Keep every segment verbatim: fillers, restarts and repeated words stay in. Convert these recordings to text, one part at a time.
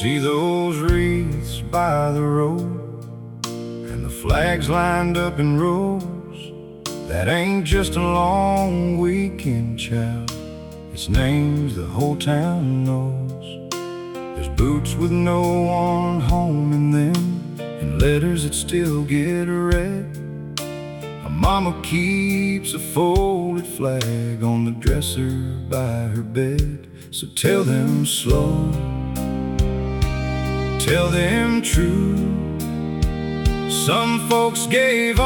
See those wreaths by the road and the flags lined up in rows? That ain't just a long weekend, child. It's names the whole town knows. There's boots with no one home in them, and letters that still get read. A mama keeps a folded flag on the dresser by her bed. So tell them slow, tell them true. Some folks gave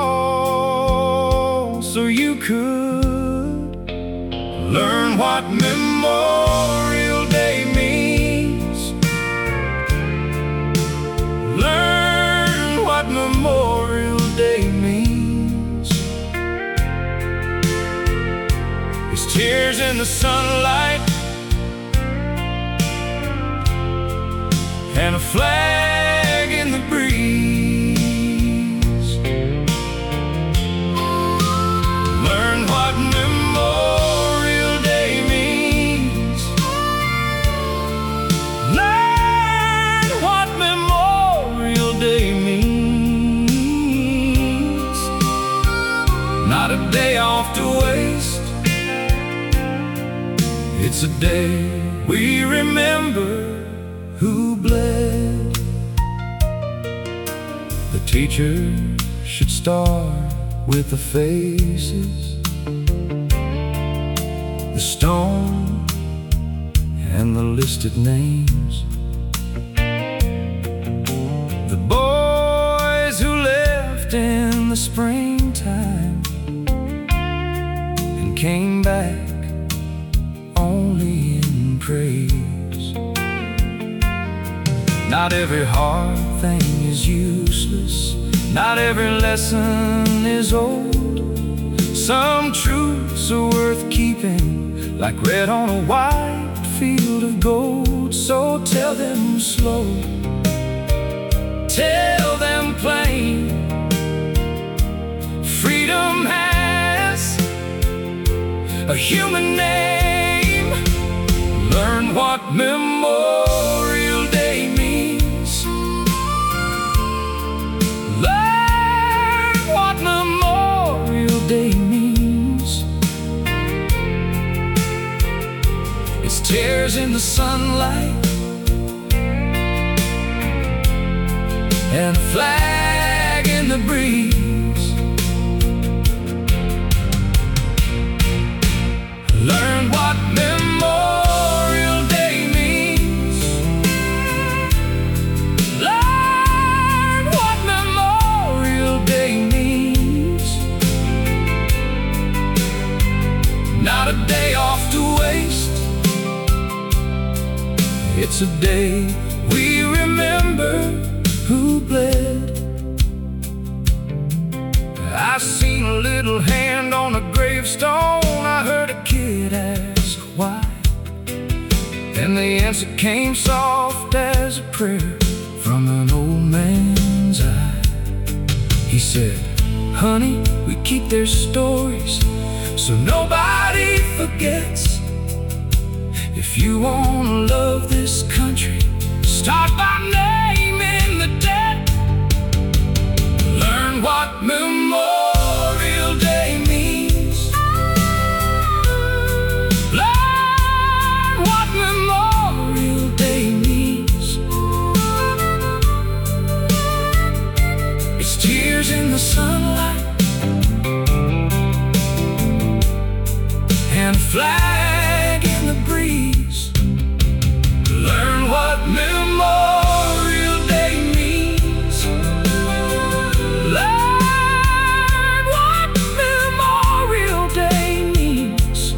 all so you could learn what Memorial Day means. Learn what Memorial Day means. It's tears in the sunlight and a flag in the breeze. Learn what Memorial Day means. Learn what Memorial Day means. Not a day off to waste. It's a day we remember who bled. The teacher should start with the faces, the stone and the listed names. The boys who left in the springtime and came back only in praise. Not every hard thing is useless. Not every lesson is old. Some truths are worth keeping, like red on a white field of gold. So tell them slow, tell them plain. Freedom has a human name. Learn what Memorial Day means. Learn what Memorial Day means. It's tears in the sunlight and a flag in the breeze. Learn what Memorial Day means. Learn what Memorial Day means. Not a day off to waste. It's a day we remember who bled. I seen a little hand on a gravestone. I heard a kid ask why, and the answer came soft as a prayer from an old man's eye. He said, honey, we keep their stories so nobody forgets. If you wanna love this country, start by naming the dead. Learn what Memorial Day means. Learn what Memorial Day means. It's tears in the sunlight and a flag in the breeze. Learn what Memorial Day means. Learn what Memorial Day means.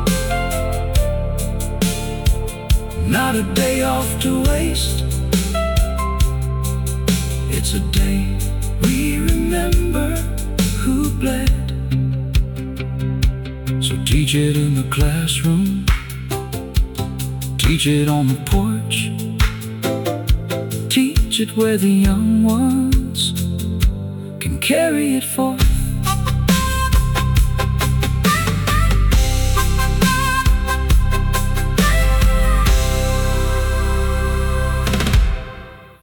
Not a day off to waste. It's a day we remember who bled. So teach it in the classroom, teach it on the porch, teach it where the young ones can carry it forth.